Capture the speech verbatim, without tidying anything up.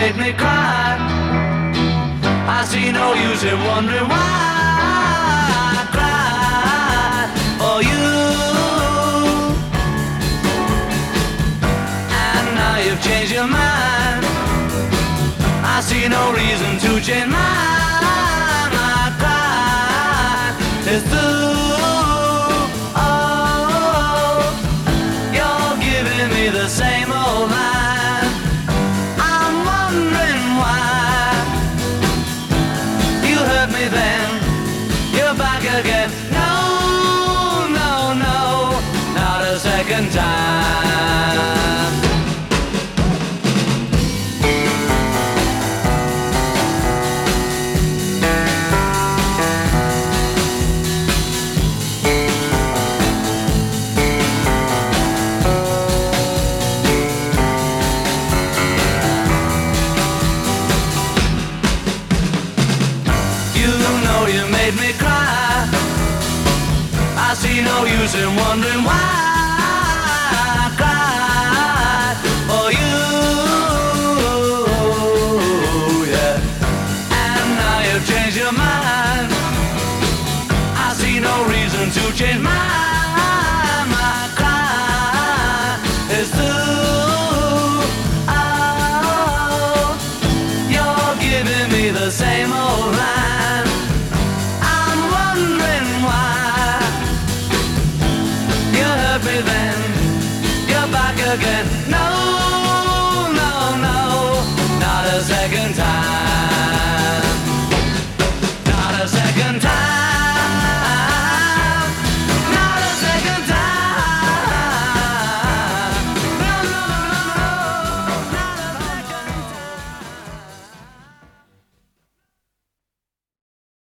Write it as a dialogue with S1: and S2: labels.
S1: made me cry. I see no use in wondering why I cried for you. And now you've changed your mind. I see no reason to change mine. I cried, it's through. Oh, you're giving me the same old line. I'm wondering why you hurt me then, you're back again. No, no, no, not a second time. You made me cry. I see no use in wondering why I cried for you, yeah. And now you've changed your mind. I see no reason to change mine.